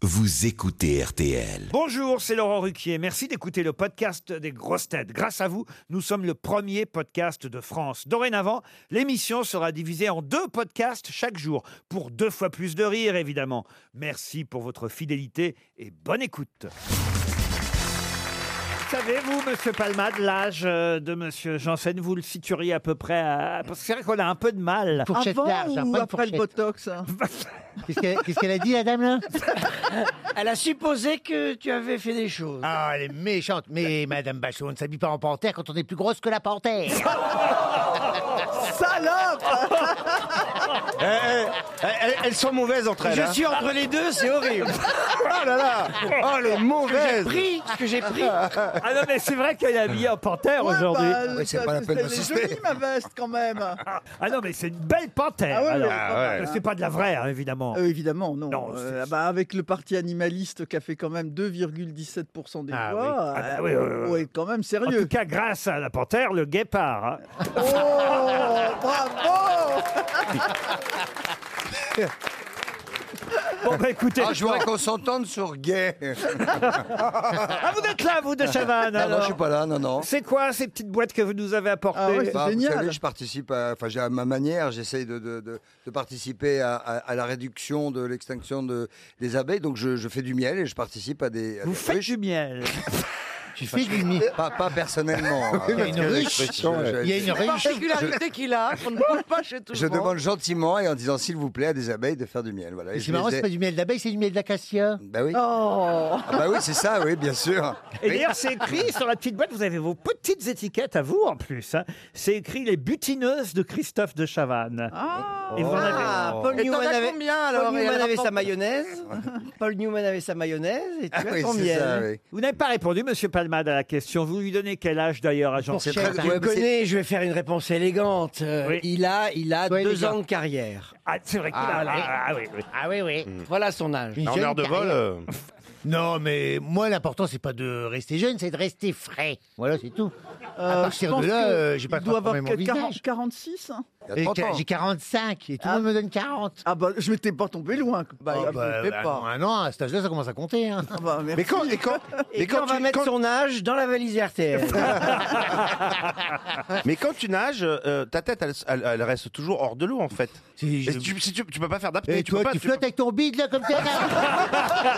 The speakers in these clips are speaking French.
vous écoutez RTL. Bonjour, c'est Laurent Ruquier. Merci d'écouter le podcast des grosses têtes. Grâce à vous, nous sommes le premier podcast de France. Dorénavant, l'émission sera divisée en 2 podcasts chaque jour, pour 2 fois plus de rire, évidemment. Merci pour votre fidélité et bonne écoute. Savez-vous, Monsieur Palmade, l'âge de Monsieur Janssen, vous le situeriez à peu près à... Parce que c'est vrai qu'on a un peu de mal. Fourchette Avant large, ou pas une après le fourchette. botox hein. Qu'est-ce qu'elle a dit, la dame, là? Elle a supposé que tu avais fait des choses. Ah, elle est méchante. Mais Madame Bachot, on ne s'habille pas en panthère quand on est plus grosse que la panthère. Salope. Elles sont mauvaises entre elles. Je suis entre les deux, c'est horrible. Oh là là. Oh, les mauvaises. Ce que j'ai pris. Ah non, mais c'est vrai qu'elle est habillée en panthère aujourd'hui. Oui, c'est pas la peine Elle est d'insister. jolie ma veste quand même. Ah non, mais c'est une belle panthère. Ah ouais, alors. ouais, pas mal, C'est pas de la vraie, hein, évidemment. Évidemment, non. Non, c'est- Avec le parti animaliste qui a fait quand même 2,17% des Ah voix, Ah bah oui, faut être quand même En sérieux. tout cas, grâce à la panthère, le guépard. Hein. Oh, bravo. Bon, bah écoutez. Ah, je voudrais qu'on s'entende sur gay. Ah, vous êtes là, vous, de Chavannes, Non, non, alors. je suis pas là, non, non. C'est quoi ces petites boîtes que vous nous avez apportées? Ah ouais, c'est Vous génial. savez, je participe, enfin, à ma manière, j'essaye de participer à la réduction de l'extinction des abeilles. Donc, je fais du miel et je participe à des. Vous des faites ruches. du miel. Tu fais du nid. Pas personnellement. Il y a une ruche. Il y a une ruche. Particularité qu'il a, qu'on ne trouve pas chez tout Je le monde. demande gentiment et en disant s'il vous plaît à des abeilles de faire du miel. Voilà. Et C'est je marrant, les ai- c'est pas du miel d'abeille, c'est du miel d'acacia. Bah oui. Oh. Ah bah oui, c'est ça, oui, bien sûr. Et Oui. d'ailleurs, c'est écrit sur la petite boîte, vous avez vos petites étiquettes à vous en plus. Hein. C'est écrit les butineuses de Christophe de Chavannes. Et vous en avez. Ah, Paul Et t'en Newman as avait, combien, Paul alors, et Newman elle avait rapporte- sa mayonnaise. Paul Newman avait sa mayonnaise et tu Ah as oui, ton c'est miel. ça, oui. Vous n'avez pas répondu, Monsieur Palmade, à la question. Vous lui donnez quel âge d'ailleurs à Jean C'est Fourchette. très Tu ouais, me mais c'est- connais, je vais faire une réponse élégante. Oui. Il a Ouais, 2 les gars. ans de carrière. Ah, c'est vrai qu'il a. Ah, oui, oui. Ah oui, oui. Voilà son âge. Une En jeune heure de vol, carrière. Non, mais moi, l'important, c'est pas de rester jeune, c'est de rester frais. Voilà, c'est tout. À partir de là, j'ai pas Il doit avoir transformé mon 40, visage. 46 hein. Il y a 30 ans. J'ai 45 et tout le monde me donne 40. Ah bah je m'étais pas tombé loin. Bah, il Bah, fait bah, pas. un an, à cet âge-là, ça commence à compter. Hein. Ah bah, merci. Mais quand, Et mais puis on va mettre son âge dans la valise RTL. mais quand tu nages, ta tête, elle reste toujours hors de l'eau, en fait. Si je- Et tu peux pas faire d'apnée. Et tu toi, peux pas, tu tu flottes avec ton bide, là, comme ça là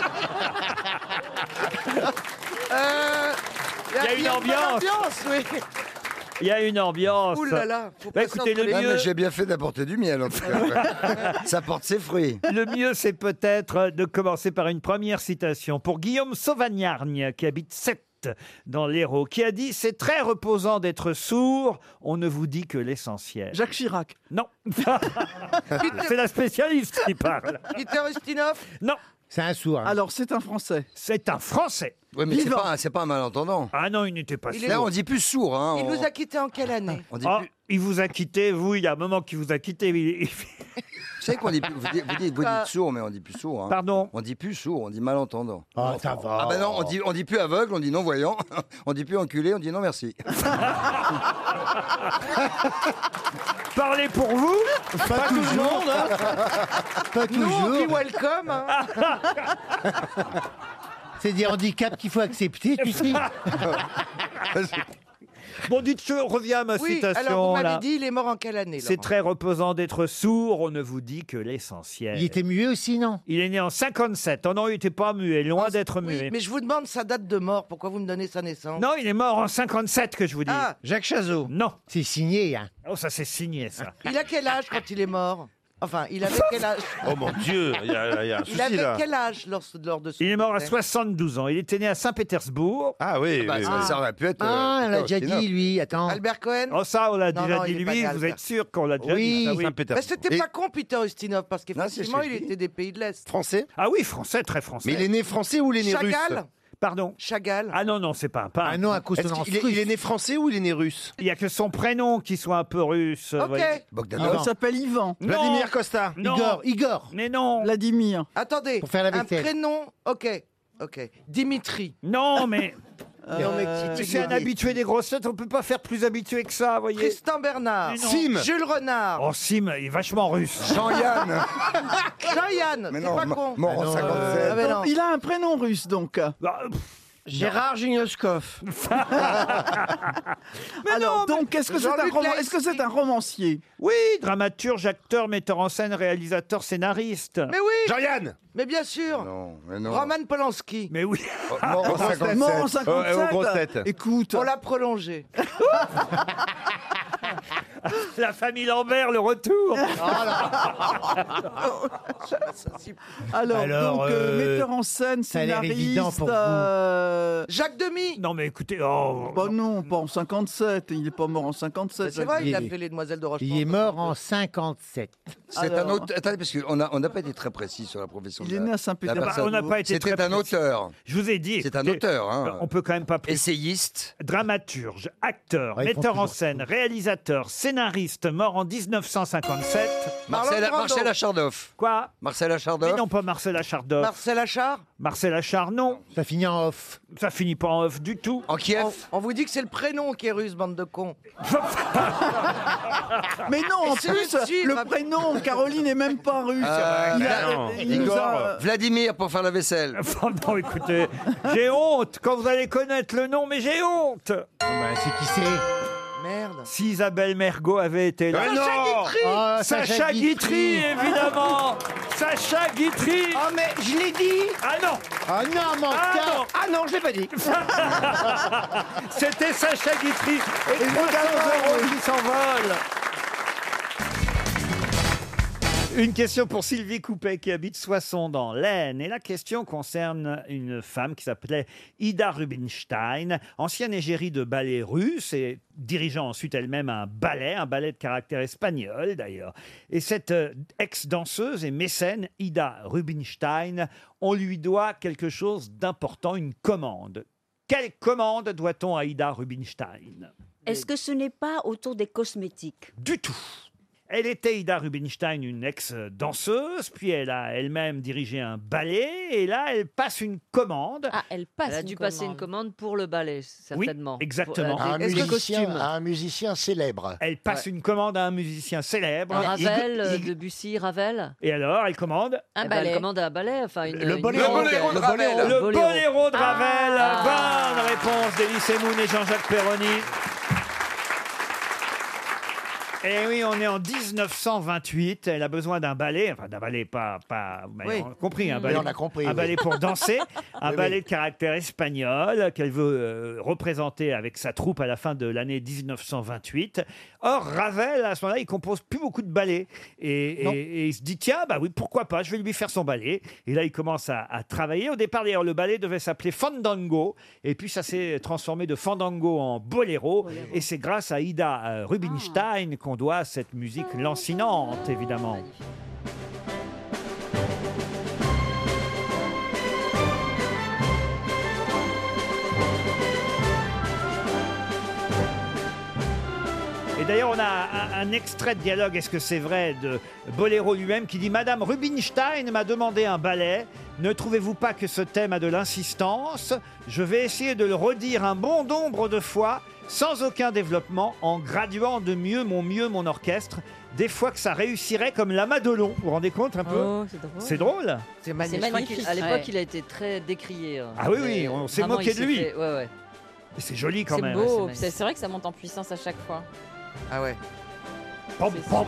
Il y a une ambiance. Oui. Il y a une ambiance. Ouh là là. Faut Bah, passer écoutez, entre le les- Ah, mieux- mais j'ai bien fait d'apporter du miel, en tout cas. Ça porte ses fruits. Le mieux, c'est peut-être de commencer par une première citation pour Guillaume Sauvagnargne, qui habite Sète, dans l'Hérault, qui a dit « C'est très reposant d'être sourd, on ne vous dit que l'essentiel. Jacques Chirac. » Non. C'est la spécialiste qui parle. Peter Ustinov. Non, C'est un sourd. Hein. Alors c'est un Français. c'est un Français. Oui, mais Vivant. c'est pas un malentendant. Ah non, il n'était pas Il sourd. Là, on dit plus sourd. Hein, Il on, nous a quittés en quelle année? on dit Ah, plus. il vous a quitté, vous, il y a un moment qu'il vous a quitté. Vous savez qu'on dit plus. Vous dites sourd, mais on dit plus sourd. Hein. Pardon. On dit plus sourd, on dit malentendant. Oh, ça va. Ah ben non, on dit plus aveugle, on dit non voyant, on dit plus enculé, on dit non merci. Parlez pour vous. Pas toujours. Pas Nous, on dit toujours. welcome. hein. C'est des handicaps qu'il faut accepter, tu sais. Bon, dites, je reviens à ma Oui, citation. alors vous m'avez là. dit, il est mort en quelle année? C'est Laurent très reposant d'être sourd, on ne vous dit que l'essentiel. Il était muet aussi, non? Il est né en 57. Oh non, il n'était pas muet, loin d'être Oui, muet. mais je vous demande sa date de mort. Pourquoi vous me donnez sa naissance? Non, il est mort en 57, que je vous dis. Ah, Jacques Chazot. Non. C'est signé, hein. Oh, ça c'est signé, ça. il a quel âge quand il est mort? Enfin, il avait quel âge? Oh mon Dieu, il y a un Il souci avait là. quel âge lors de son Il est mort à décès? 72 ans. Il était né à Saint-Pétersbourg. Ah oui, Bah, oui, ça, oui. ça aurait pu être. Ah, on l'a Peter déjà Ustinov. dit, lui. Attends. Albert Cohen? Oh, ça, on l'a Non, déjà non, dit il est pas lui. né, Vous Albert. êtes sûr qu'on l'a déjà Oui, dit ça, oui. Mais Saint-Pétersbourg. c'était Et- pas con, Peter Ustinov, parce qu'effectivement, Non, c'est ce il que je était des pays de l'Est. Français. Ah oui, français, très français. Mais il est né français ou il est né russe? Chagall? Pardon. Chagall? Ah non, non, c'est pas un peintre. Un nom à Est-ce consonance qu'il est, il est né français ou il est né russe? Il n'y a que son prénom qui soit un peu russe. vous Ok. voyez. Bogdanov. Il s'appelle Ivan. Non. Vladimir Costa. Non. Igor. Mais non. Vladimir. Attendez. Pour faire la un vaisselle. prénom? Ok. Dimitri. Non, mais Non, mais C'est un habitué des grosses têtes, on peut pas faire plus habitué que ça, vous voyez. Tristan Bernard. Mais non. Sim. Jules Renard. Oh, Sim, il est vachement russe. Jean-Yann. Jean-Yann. Mais C'est non, pas con. mort en 57. Ah, mais non. Il a un prénom russe, donc. Bah, Gérard Juniuskov. Alors, donc, est-ce que c'est Jean-Luc est-ce que c'est un romancier? oui, dramaturge, acteur, metteur en scène, réalisateur, scénariste. Mais oui, Jean-Yann. mais bien sûr. Non, mais non. Roman Polanski. Mais oui. Mort en 57. Mort en aux 57. grosses têtes. Écoute, On l'a prolongé. La famille Lambert, le retour. alors, donc, metteur en scène, ça a l'air scénariste. évident pour vous. Jacques Demy. Non, mais écoutez, oh. Bah non, pas en 57. Il est pas mort en 57. C'est vrai, il a il est- fait les Demoiselles de Rochefort. Il est mort en 57. C'est un autre. Attendez, parce qu'on n'a pas été très précis sur la profession. Il de est la- né à la Saint-Pétersbourg. personne. On n'a pas été C'était très un précis. auteur. Je vous ai dit. C'est un écoutez, auteur. Hein. On peut quand même pas plus. Essayiste. Dramaturge, acteur, Ouais, ils font metteur en toujours scène, réalisateur, scénariste, mort en 1957. Marlon Brando. Marcel Achardoff. Quoi? Marcel Mais Achardoff. non, pas Marcel Achardoff. Marcel Achard. Marcel Achard, non. Ça finit en off. Ça finit pas en off du tout. En Kiev. On vous dit que c'est le prénom qui est russe, bande de cons. Mais non, en C'est plus, utile, le ma- prénom, Caroline n'est même pas russe. non. Il nous a- Vladimir pour faire la vaisselle. Enfin, non, écoutez, j'ai honte quand vous allez connaître le nom, mais j'ai honte. C'est qui c'est? Merde. Si Isabelle Mergo avait été là. Ah non. Oh, Sacha Guitry, évidemment. Sacha Guitry. Oh, mais je l'ai dit. Ah non, Oh non, ah menteur! non, Ah non, je l'ai pas dit. c'était Sacha Guitry. Et 300 € qui s'envolent. Une question pour Sylvie Coupet qui habite Soissons dans l'Aisne. Et la question concerne une femme qui s'appelait Ida Rubinstein, ancienne égérie de ballet russe et dirigeant ensuite elle-même un ballet de caractère espagnol d'ailleurs. Et cette ex-danseuse et mécène, Ida Rubinstein, on lui doit quelque chose d'important, une commande. Quelle commande doit-on à Ida Rubinstein? Est-ce que ce n'est pas autour des cosmétiques? Du tout. Elle était, Ida Rubinstein, une ex-danseuse, puis elle a elle-même dirigé un ballet, et là, elle passe une commande. Ah, elle passe Elle a une dû passer une commande pour le ballet, certainement. exactement. Pour, Un des musicien, costumes. un musicien célèbre. Elle passe une commande à un musicien célèbre. Ravel, Debussy, Ravel. Et alors, elle commande Un Eh ben, ballet. elle commande un ballet, enfin une. Le une boléro. musique, Le boléro. le boléro de Ravel. Ah. Bonne réponse d'Elie Semoun et Jean-Jacques Perroni. Et oui, on est en 1928. Elle a besoin d'un ballet, enfin d'un ballet pas, vous m'avez compris, un ballet, on a compris, un oui. ballet pour danser, un Oui, ballet oui. de caractère espagnol qu'elle veut représenter avec sa troupe à la fin de l'année 1928. Or, Ravel, à ce moment-là, il compose plus beaucoup de ballets et il se dit tiens, bah oui, pourquoi pas, je vais lui faire son ballet. Et là, il commence à travailler. Au départ, d'ailleurs, le ballet devait s'appeler Fandango, et puis ça s'est transformé de Fandango en boléro. Et c'est grâce à Ida Rubinstein qu'on doit cette musique lancinante, évidemment. Et d'ailleurs, on a un extrait de dialogue, est-ce que c'est vrai, de Boléro lui-même, qui dit « Madame Rubinstein m'a demandé un ballet. Ne trouvez-vous pas que ce thème a de l'insistance? Je vais essayer de le redire un bon nombre de fois, sans aucun développement, en graduant de mieux mon orchestre. Des fois que ça réussirait comme la Madelon. Vous vous rendez compte un peu? Oh, c'est drôle. C'est drôle. C'est magnifique. Je crois qu'à l'époque, Ouais. il a été très décrié. Ah oui, oui, on s'est Vraiment, moqué il de s'est lui. fait- Ouais, ouais. Et c'est joli quand C'est même. beau, Ouais, c'est vrai que ça monte en puissance à chaque fois. Ah ouais. Pom, pom.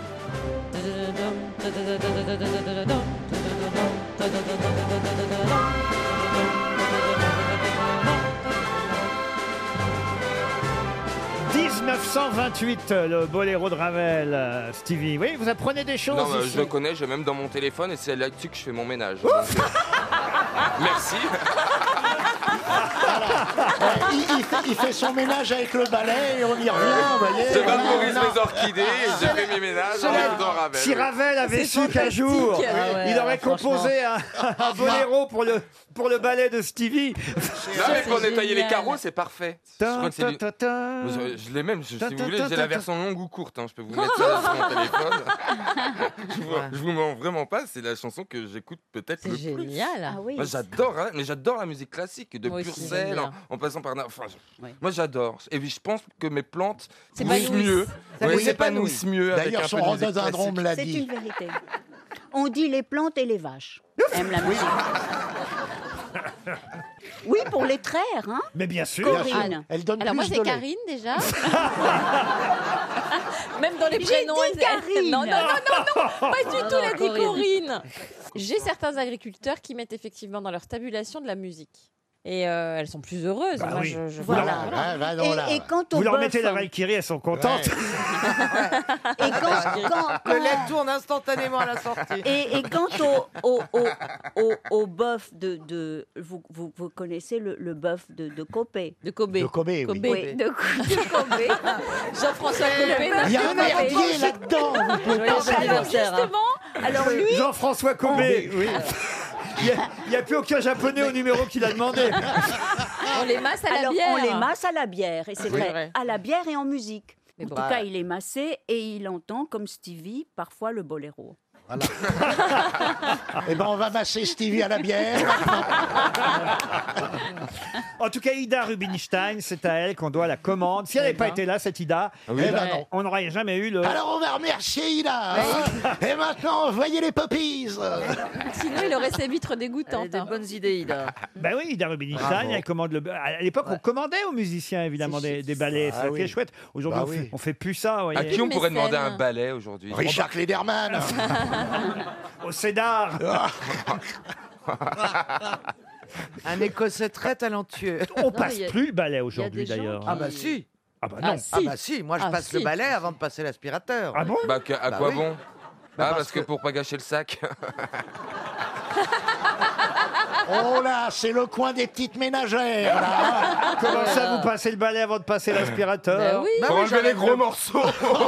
1928, le boléro de Ravel, Stevie. Oui, vous apprenez des choses Non, ici. je le connais, j'ai même dans mon téléphone et c'est là-dessus que je fais mon ménage. Donc, Merci. il fait son ménage avec le balai et on y revient, vous voyez. Je vaporise mes orchidées et je fais mes ménages en écoutant Ravel. Si Ravel avait C'est su qu'un jour, fantastique. il aurait franchement. composé un boléro pour le ballet de Stevie. Non, mais pour c'est nettoyer les génial. carreaux, c'est parfait. Je crois que c'est lui. Je l'ai même, si Ta, vous ta, voulez, ta, j'ai ta, la ta. version longue ou courte, hein, je peux vous mettre ça sur mon téléphone. Je vous mens vraiment pas, c'est la chanson que j'écoute peut-être le C'est plus. génial. Ah oui. Moi j'adore, hein, mais j'adore la musique classique, de Moi aussi, Purcell, j'aime bien. en passant par... Enfin, Oui. moi j'adore. Et puis je pense que mes plantes poussent S'épanouissent. mieux. Ça Ouais, les s'épanouissent mieux avec D'ailleurs, un son peu de musique rhododendron me classique. l'a C'est dit. une vérité. On dit les plantes et les vaches aiment la musique. Oui, pour les traire, hein, Mais bien sûr. Corinne. Elle donne Alors moi plus c'est de lait. Karine déjà. Même dans les J'ai prénoms. dit Karine. Non, pas du tout, elle a dit Corinne. Corinne. J'ai certains agriculteurs qui mettent effectivement dans leur tabulation de la musique. Et elles sont plus heureuses. Bah Moi, oui. je Voilà. Ah, va donc là. Et quant au Vous leur bœuf, mettez la Valkyrie, elles sont contentes. et quand Le lait tourne instantanément à la sortie. et quant au bœuf vous connaissez le bœuf de Copé. De Kobe. De Kobe, oui. Kobe. Oui, de Copé. Jean-François Copé. Il y a un merdier là-dedans. Vous pouvez Joyeux pas savoir. anniversaire. hein. Justement, Alors lui, Jean-François Cobé, oui. Il n'y a plus aucun japonais au numéro qu'il a demandé. on les masse à la alors bière. on les masse à la bière, et c'est Oui. vrai, à la bière et en musique. Mais En bon. tout cas, il est massé et il entend, comme Stevie, parfois le boléro. Eh ben, on va masser Stevie à la bière. En tout cas, Ida Rubinstein, c'est à elle qu'on doit la commande. Si elle n'avait pas été là, cette Ida, Eh ben non. on n'aurait jamais eu le... Alors on va remercier Ida. hein. Et maintenant, voyez les poppies. Sinon, il aurait ses vitres Elle a dégoûtantes. des bonnes idées, Ida. Ben oui, Ida Rubinstein, Bravo. elle commande le... À l'époque, on commandait aux musiciens, évidemment, des ballets. Ah C'est ça qui est oui. chouette. Aujourd'hui, Bah on fait- oui. on fait plus ça, vous À voyez. qui on pourrait Mécène. demander un ballet aujourd'hui? Richard Klederman. Au Cédar. Un Écossais très talentueux. On passe il y a- plus le ballet Il y a aujourd'hui, des gens d'ailleurs. qui- Ah bah si. Ah bah Ah, non. si. Ah bah si. Moi je Ah, passe si. le balai avant de passer l'aspirateur. Ah bon? Bah, à Bah quoi oui. bon? Bah, Parce que pour pas gâcher le sac. Oh là, c'est le coin des petites ménagères. Là. Comment ça, vous passez le balai avant de passer l'aspirateur? Ben oui. Bah Pour oui, enlever les j'enlève gros le- morceaux.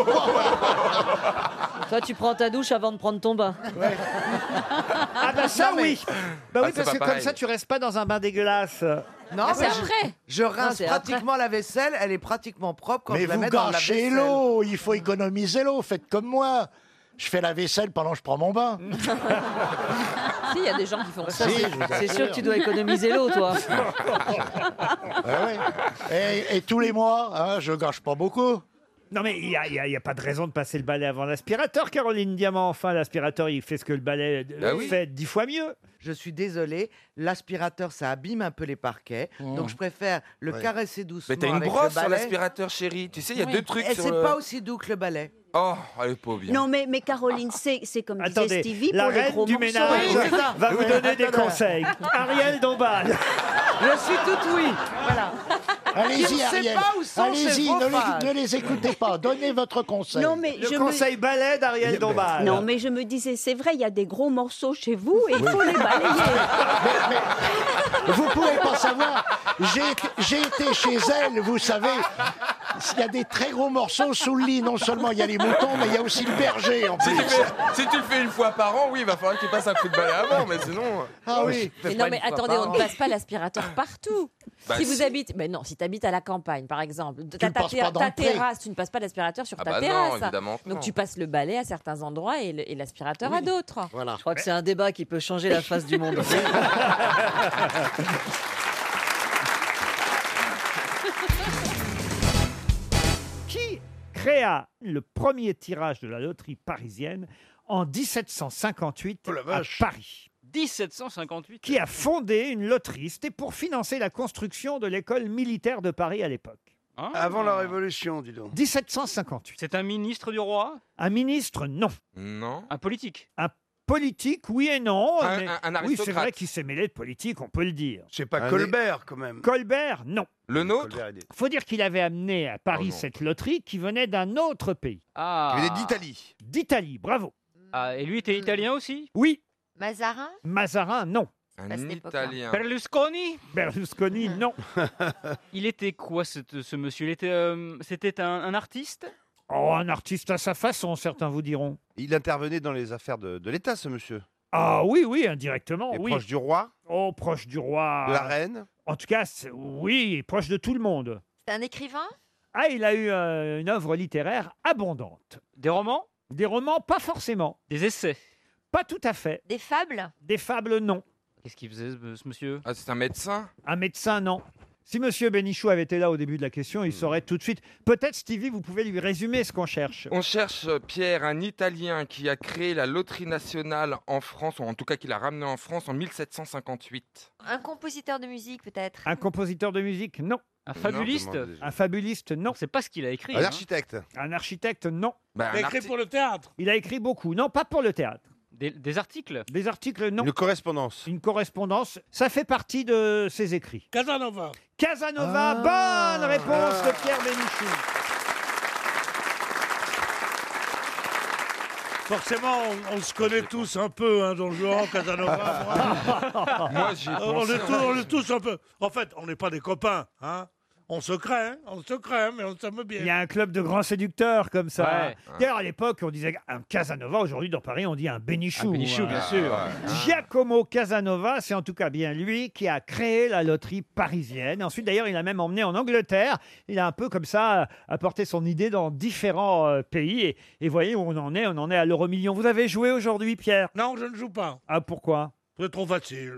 Toi, tu prends ta douche avant de prendre ton bain. Ah bah ça, oui. Bah oui, Ah, c'est parce que pas comme pareil. ça, tu restes pas dans un bain dégueulasse. Non, Ah, c'est mais après. je rince c'est pratiquement la vaisselle. Elle est pratiquement propre quand Mais je la vous mets dans la gâchez vaisselle. l'eau. Il faut économiser l'eau. Faites comme moi. Je fais la vaisselle pendant que je prends mon bain. Si, il y a des gens qui font ça. Ça, c'est sûr que tu dois économiser l'eau, toi. Ouais. Et tous les mois, hein, je gâche pas beaucoup. Non mais il y a pas de raison de passer le balai avant l'aspirateur, Caroline Diamant. Enfin, l'aspirateur, il fait ce que le balai Bah oui. fait 10 fois mieux. Je suis désolé, l'aspirateur ça abîme un peu les parquets, donc je préfère le caresser doucement. Mais t'as une avec brosse le sur balai. l'aspirateur, chérie. Tu sais, il y a Oui. deux trucs Et sur c'est le... pas aussi doux que le balai. Oh, elle est pas bien. Non, mais Caroline, c'est comme disait Attendez, Stevie la pour les reine gros du morceaux. ménage Oui, c'est ça. va vous donner des Attends. conseils. Ariel Dombal. Je suis toute oui. Voilà. Qui Allez-y, ne sait Ariel. pas où sont Allez-y, ses faux fans. ne les écoutez pas. Donnez votre conseil. Non, mais Le je conseil balai d'Ariel Dombal. Non, mais je me disais, c'est vrai, il y a des gros morceaux chez vous et il faut les balayer. Vous pouvez pas savoir. J'ai été chez elle, vous savez. Il y a des très gros morceaux sous le lit. Non seulement il y a les moutons, mais il y a aussi le berger en Si plus. si tu le fais une fois par an, oui, il va falloir que tu passes un coup de balai avant, mais sinon... Ah oui. Mais non, mais attendez, on ne passe pas l'aspirateur partout. Bah, si vous si. habitez, mais non, si tu habites à la campagne, par exemple, ta le passes pas dans le pré. terrasse, tu ne passes pas l'aspirateur sur Ah ta bah non, terrasse. évidemment que Donc non. tu passes le balai à certains endroits et l'aspirateur à d'autres. Voilà. Je crois que c'est un débat qui peut changer la face du monde. Qui créa le premier tirage de la loterie parisienne en 1758 à Paris? 1758. Qui a fondé une loterie? C'était pour financer la construction de l'école militaire de Paris à l'époque. Ah. Avant la Révolution, dis donc. 1758. C'est un ministre du roi? Un ministre, non. Non. Un politique? Un politique, oui et non. Un- mais- un oui, c'est aristocrate. vrai qu'il s'est mêlé de politique, on peut le dire. C'est pas Allez. Colbert, quand même. Colbert, non. Le nôtre? Colbert, il est- Faut dire qu'il avait amené à Paris Oh non. cette loterie qui venait d'un autre pays. Ah. Il est d'Italie. D'Italie, bravo. Ah, et lui était italien aussi? Oui. Mazarin? Mazarin, non. Un à cette époque-là. Italien. Berlusconi. Berlusconi, non. Il était quoi ce monsieur? C'était un artiste? Oh, un artiste à sa façon, certains vous diront. Il intervenait dans les affaires de l'État, ce monsieur. Ah oui, indirectement, Et oui. proche du roi, Oh, proche du roi. de la reine. En tout cas, oui, proche de tout le monde. C'est un écrivain? Ah, il a eu une œuvre littéraire abondante. Des romans? Des romans, pas forcément. Des essais? Pas tout à fait. Des fables? Des fables, non. Qu'est-ce qu'il faisait, ce monsieur? Ah, c'est un médecin? Un médecin, non. Si Monsieur Bénichou avait été là au début de la question, il saurait tout de suite. Peut-être, Stevie, vous pouvez lui résumer ce qu'on cherche. On cherche, Pierre, un Italien qui a créé la loterie nationale en France, ou en tout cas qui l'a ramené en France en 1758. Un compositeur de musique, peut-être? Un compositeur de musique, non. Un fabuliste? Non, Un fabuliste, non. C'est pas ce qu'il a écrit. Un hein. architecte. Un architecte, non. Bah, Il a écrit pour le théâtre. Il a écrit beaucoup. Non, pas pour le théâtre. Des articles? Des articles, non. Une correspondance. Une correspondance, ça fait partie de ses écrits. Casanova. Casanova, bonne réponse de Pierre Bénichou. Forcément, on se connaît tous un peu, hein, Don Juan, Casanova. Moi, j'y ai On pensé. est tous un peu. En fait, on n'est pas des copains, hein. On se craint, mais on s'aime bien. Il y a un club de grands séducteurs comme ça. Ouais. D'ailleurs, à l'époque, on disait un Casanova. Aujourd'hui, dans Paris, on dit un Bénichou. Un Bénichou, bien sûr. Giacomo Casanova, c'est en tout cas bien lui qui a créé la loterie parisienne. Ensuite, d'ailleurs, il a même emmené en Angleterre. Il a un peu comme ça apporté son idée dans différents pays. Et voyez où on en est. On en est à l'euro-million. Vous avez joué aujourd'hui, Pierre? Non, je ne joue pas. Ah, pourquoi? C'est trop facile.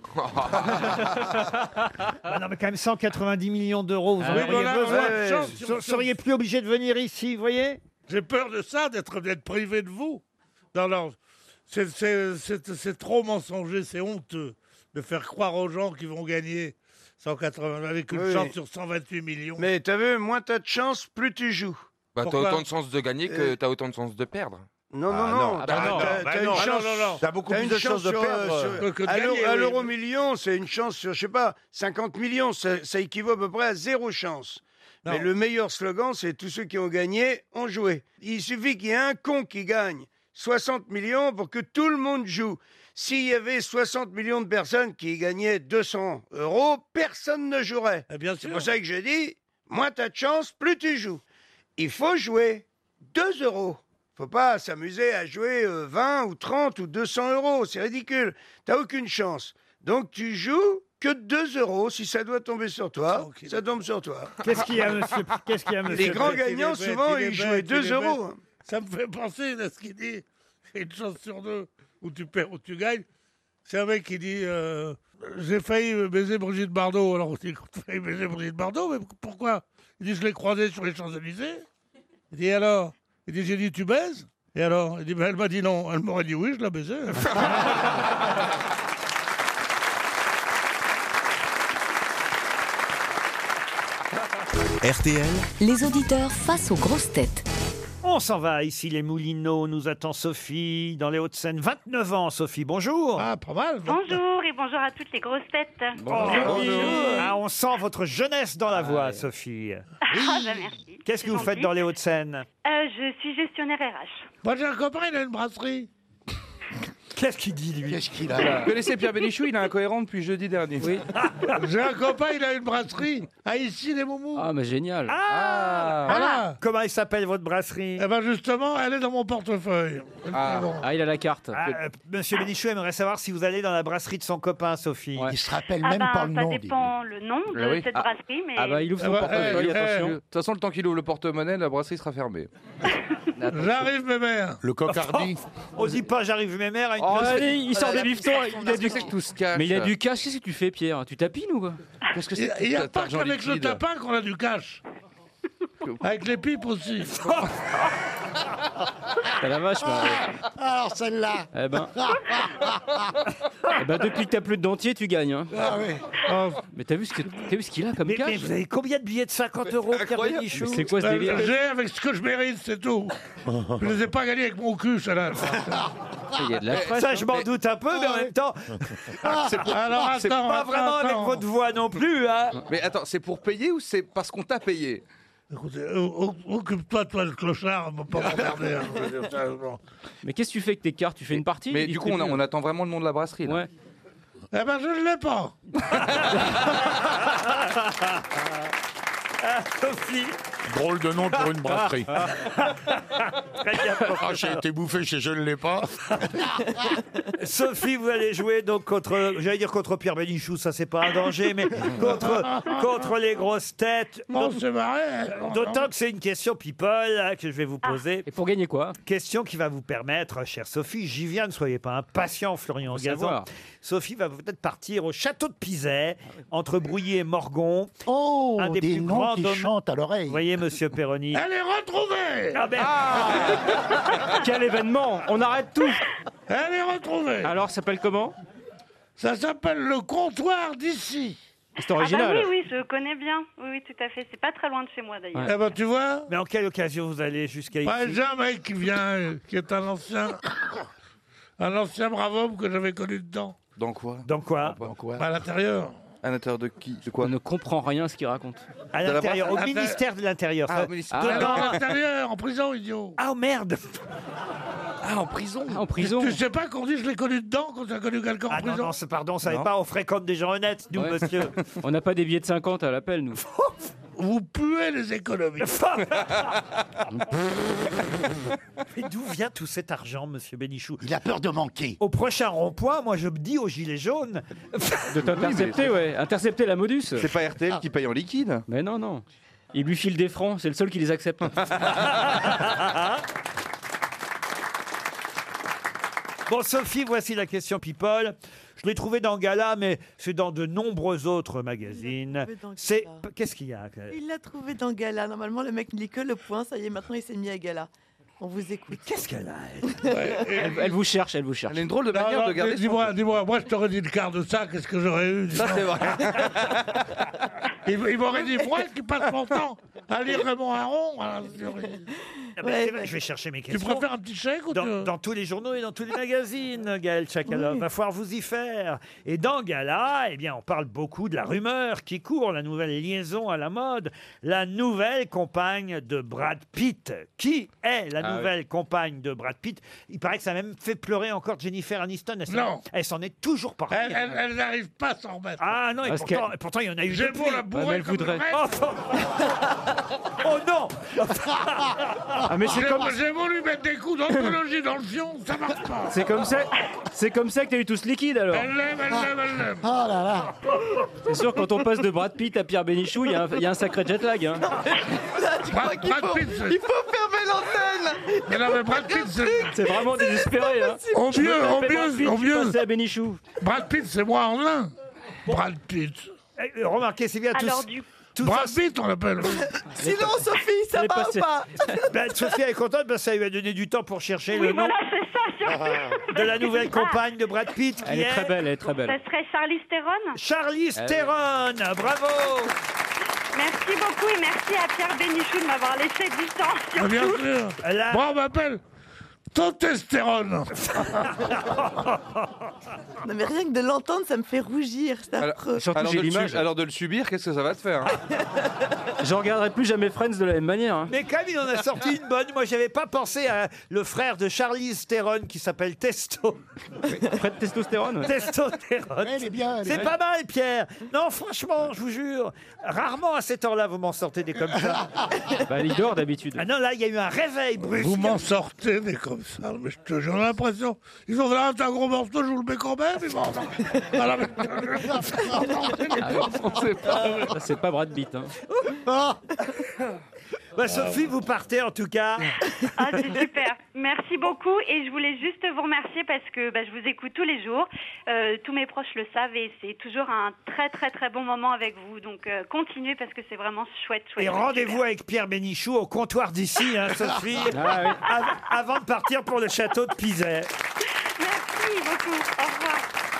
Ah non, mais quand même 190 millions d'euros, vous en oui, auriez voilà, besoin. ouais, chance, Vous seriez plus obligé de venir ici, vous voyez? J'ai peur de ça, d'être privé de vous. Non, non, c'est trop mensonger, c'est honteux de faire croire aux gens qu'ils vont gagner 180 avec une chance sur 128 millions. Mais t'as vu, moins t'as de chance, plus tu joues. Bah, t'as Pourquoi autant de chances de gagner que t'as autant de chances de perdre. Non, Ah, non, non. non. T'as une chance. T'as beaucoup plus de chances de perdre. Que de À gagner, oui. l'euro million, c'est une chance sur, je sais pas, 50 millions. Ça équivaut à peu près à 0 chance. Non. Mais le meilleur slogan, c'est tous ceux qui ont gagné ont joué. Il suffit qu'il y ait un con qui gagne 60 millions pour que tout le monde joue. S'il y avait 60 millions de personnes qui gagnaient 200 €, personne ne jouerait. Eh bien C'est sûr. pour ça que je dis, moins t'as de chance, plus tu joues. Il faut jouer 2 €. Faut pas s'amuser à jouer 20 ou 30 ou 200 €. C'est ridicule. T'as aucune chance. Donc tu joues que 2 €. Si ça doit tomber sur toi, Tranquille. ça tombe sur toi. Qu'est-ce qu'il y a, monsieur? Qu'est-ce qu'il y a, monsieur? Les grands bête, il est gagnants, bête, souvent, il est ils jouaient bête, 2 il est bête. €. Ça me fait penser à ce qu'il dit. C'est une chance sur 2 où tu perds ou tu gagnes. C'est un mec qui dit j'ai failli baiser Brigitte Bardot. Alors on dit t'as failli baiser Brigitte Bardot, mais pourquoi? Il dit je l'ai croisée sur les Champs-Élysées. Il dit alors? Il dit j'ai dit tu baises? Et alors? Il dit ben, elle m'a dit non. Elle m'aurait dit oui, je la baisais. RTL, Les auditeurs face aux grosses têtes. On s'en va ici, les Moulineaux. Nous attend Sophie dans les Hauts-de-Seine. 29 ans, Sophie. Bonjour. Ah, pas mal. Bonjour et bonjour à toutes les grosses têtes. Ah, on sent votre jeunesse dans la voix, Sophie. Ah, bah merci. Qu'est-ce que vous faites dans les Hauts-de-Seine? Je suis gestionnaire RH. Moi j'ai un copain, il a une brasserie. Qu'est-ce qu'il dit, lui? Qu'est-ce qu'il a? Vous connaissez Pierre Bénichou, il est incohérent depuis jeudi dernier. Oui. J'ai un copain, il a une brasserie. Ah, ici, les moumous. Ah, mais génial. Voilà. Comment il s'appelle, votre brasserie? Eh ben justement, elle est dans mon portefeuille. Ah, il a la carte. Monsieur Bénichou aimerait savoir si vous allez dans la brasserie de son copain, Sophie. Il se rappelle Ah même bah, pas le ça nom. dépend le nom de oui. cette brasserie, mais... Ah bah, il ouvre son bah, portefeuille, attention. De toute façon, le temps qu'il ouvre le porte-monnaie, la brasserie sera fermée. J'arrive, mes mères. Le cocardi. On dit pas j'arrive mes mères à une Oh, brasserie. allez, il sort des bifetons, il a du... Tout se cache. Mais il a du cash, qu'est-ce que tu fais, Pierre? Tu tapines ou quoi? Qu'est-ce que Il c'est n'y a cet pas argent qu'avec le liquide tapin qu'on a du cash. Avec les pipes aussi. T'as la vache, bah. Alors celle-là. Eh ben, depuis que t'as plus de dentier, tu gagnes. Hein. Ah oui. Mais t'as vu ce qu'il a comme Mais cash? vous avez combien de billets de 50 €, Pierre Bénichou? Mais c'est quoi ce délire? J'ai avec ce que je mérite, c'est tout. Je les ai pas gagnés avec mon cul, celle-là. Il y a de la fraîche. Ça, je m'en doute un peu, mais en même temps, Alors c'est attends, pas vraiment avec votre voix non plus, hein. Mais attends, c'est pour payer ou c'est parce qu'on t'a payé? Écoutez, occupe-toi, toi, le clochard, on va pas m'emmerder. Hein. Mais qu'est-ce que tu fais avec tes cartes? Tu fais une partie? Mais du coup, on attend vraiment le nom de la brasserie. Là. Ouais. Eh ben, je ne l'ai pas. Sophie. Drôle de nom pour une brasserie. Très bien, Ah, j'ai été bouffé chez Je ne l'ai pas. Sophie, vous allez jouer donc contre Pierre Bénichou, ça c'est pas un danger, mais contre les grosses têtes. On se marre. D'autant que c'est une question people que je vais vous poser. Et pour gagner quoi? Question qui va vous permettre, chère Sophie, j'y viens, ne soyez pas impatient, Florian Gazan. savoir. Sophie va peut-être partir au château de Pizet, entre Brouilly et Morgon. Oh, un des des plus noms grands qui domaines. chantent à l'oreille. Vous voyez, monsieur Perroni. Elle est retrouvée. Ah ben, Quel événement! On arrête tout! Elle est retrouvée. Alors, ça s'appelle comment? Ça s'appelle le comptoir d'ici. C'est original. Ah bah oui, je connais bien. Oui, tout à fait. C'est pas très loin de chez moi d'ailleurs. Eh ben, tu vois, mais en quelle occasion vous allez jusqu'à ici? j'ai un mec qui vient, qui est un ancien brave homme que j'avais connu dedans, Dans quoi Dans quoi? à l'intérieur. À l'intérieur de qui? De quoi? On ne comprend rien à ce qu'il raconte. À la l'intérieur, au brasse- ministère de l'Intérieur. Ah, Ça- au ministère. dedans- À l'intérieur, en prison, idiot. Ah merde! Ah, en prison. Ah, en prison? Tu sais pas qu'on dit je l'ai connu dedans quand tu as connu quelqu'un en Ah non, prison? non, pardon, on savait Non. pas, on fréquente des gens honnêtes, nous, Ouais. monsieur. On n'a pas des billets de 50 à l'appel, nous. Vous puez les économies. Mais d'où vient tout cet argent, monsieur Bénichou? Il a peur de manquer. Au prochain rond-point, moi je me dis aux gilets jaunes. De t'intercepter, ouais. Intercepter la modus. C'est pas RTL qui paye en liquide? Mais non, non. Il lui file des francs, c'est le seul qui les accepte. Bon, Sophie, voici la question people. Je l'ai trouvé dans Gala, mais c'est dans de nombreux autres magazines. C'est qu'est-ce qu'il y a? Il l'a trouvé dans Gala. Normalement, le mec ne lit que le point. Ça y est, maintenant, il s'est mis à Gala. On vous écoute. Qu'est-ce qu'elle a, Elle vous cherche, elle vous cherche. Elle a une drôle de manière de garder. Dis-moi, moi je t'aurais dit le quart de ça, qu'est-ce que j'aurais eu? Ça, c'est vrai. Il m'aurait dit, moi qui passe mon temps à lire Raymond Aron. Ah ben, c'est vrai, je vais chercher mes Tu questions. préfères un petit chèque ou Dans tous les journaux et dans tous les magazines, Gaël Tchakaloff. Va falloir vous y faire. Et dans Gala, eh bien, on parle beaucoup de la rumeur qui court, la nouvelle liaison à la mode, la nouvelle compagne de Brad Pitt. Qui est la nouvelle compagne de Brad Pitt? Il paraît que ça a même fait pleurer encore Jennifer Aniston. Elle s'en est toujours pas remise. Elle n'arrive pas à s'en remettre. Ah non, et pourtant, il y en a eu J'ai depuis. beau la bourrer comme le reste. Oh non! Ah, mais J'ai beau lui mettre des coups d'anthologie dans le fion, ça marche pas. C'est comme ça que t'as eu tout ce liquide alors. Elle l'aime. Oh là là. C'est sûr, quand on passe de Brad Pitt à Pierre Bénichou, il y a un sacré jet lag. Hein. Brad Pitt, Il faut fermer l'antenne. mais non, mais Brad Pitt, C'est vraiment désespéré. Hein. au Je me mieux, fais Brad Pitt, je suis passé à Bénichou. Brad Pitt, c'est moi en un. Brad Pitt. Remarquez, c'est bien Alors, tout Brad ça. Pitt, on l'appelle. Sinon, Sophie, ça Elle est va passée. ou pas? Ben, Sophie est contente parce que ça lui a donné du temps pour chercher oui, le nom voilà, c'est ça, surtout. de la nouvelle compagne de Brad Pitt qui Elle est très belle, elle est très belle. Ça serait Charlize Theron. Charlize Theron. Bravo. Merci beaucoup et merci à Pierre Bénichou de m'avoir laissé du temps. Ah, bien Surtout. sûr. La- Moi, on m'appelle Testostérone. Non, mais rien que de l'entendre, ça me fait rougir. C'est affreux. Surtout j'ai l'image. Alors de le subir, qu'est-ce que ça va te faire? Je regarderai plus jamais Friends de la même manière. Hein. Mais quand même, il en a sorti une bonne. Moi, j'avais pas pensé à le frère de Charlize Theron qui s'appelle Testo. Fred Testostérone. Ouais. Testostérone. Elle est bien. elle est C'est bien. pas mal, Pierre. Non, franchement, je vous jure, rarement à cette heure-là, vous m'en sortez des comme ça. Bah, il dort d'habitude. Ah non, là, il y a eu un réveil brusque. Vous m'en sortez des comme ça, mais je te jure, j'ai l'impression. Ils ont fait un gros morceau, je vous le mets quand même. Ils m'en voilà, mais- On sait pas. Ça, c'est pas Brad Pitt. Hein. Bah, Sophie, vous partez en tout cas. Ah, c'est super. Merci beaucoup. Et je voulais juste vous remercier parce que je vous écoute tous les jours. Tous mes proches le savent et c'est toujours un très, très, très bon moment avec vous. Donc, continuez parce que c'est vraiment chouette. Et rendez-vous avec Pierre Bénichou au comptoir d'ici, hein, Sophie, avant de partir pour le château de Pizet. Merci beaucoup. Au revoir.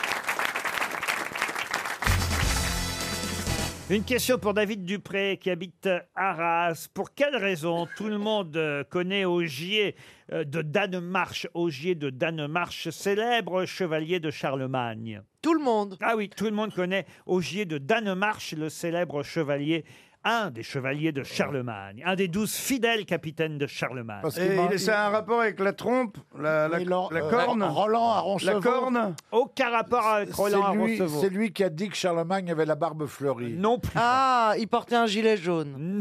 Une question pour David Dupré qui habite Arras. Pour quelle raison tout le monde connaît Ogier de Danemark, Ogier de Danemark, célèbre chevalier de Charlemagne? Tout le monde. Ah oui, tout le monde connaît Ogier de Danemark, le célèbre chevalier un des chevaliers de Charlemagne, un des 12 fidèles capitaines de Charlemagne. Et ça a un rapport avec la trompe, la corne Roland à Roncevaux. La corne Aucun rapport avec Roland à Roncevaux. C'est lui qui a dit que Charlemagne avait la barbe fleurie. Non plus. Ah, il portait un gilet jaune.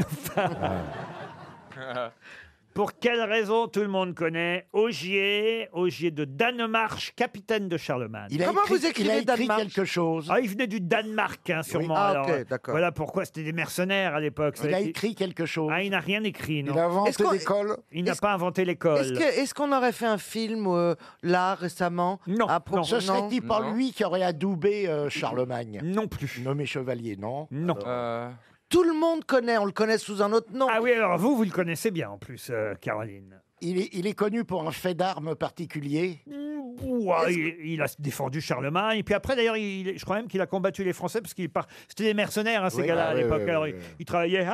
Pour quelle raison tout le monde connaît Ogier de Danemark, capitaine de Charlemagne. Comment vous écrivez Danemark quelque chose. Ah, il venait du Danemark, hein, sûrement. Oui. Ah, Alors, ok, d'accord. voilà pourquoi c'était des mercenaires à l'époque. Il a écrit quelque chose. Ah, il n'a rien écrit, non. Il a inventé l'école. Il n'a pas inventé l'école. Est-ce qu'on aurait fait un film là récemment? Non. Ce serait-il pas lui qui aurait adoubé Charlemagne? Non plus. Nommé chevalier, non? Non. Tout le monde connaît, on le connaît sous un autre nom. Ah oui, alors vous le connaissez bien en plus, Caroline. Il est connu pour un fait d'armes particulier. Ouah, il a défendu Charlemagne. Et puis après, d'ailleurs, je crois même qu'il a combattu les Français parce qu'il c'était des mercenaires, hein, ces Oui, gars-là, à oui, l'époque. oui, Alors, oui. il travaillait.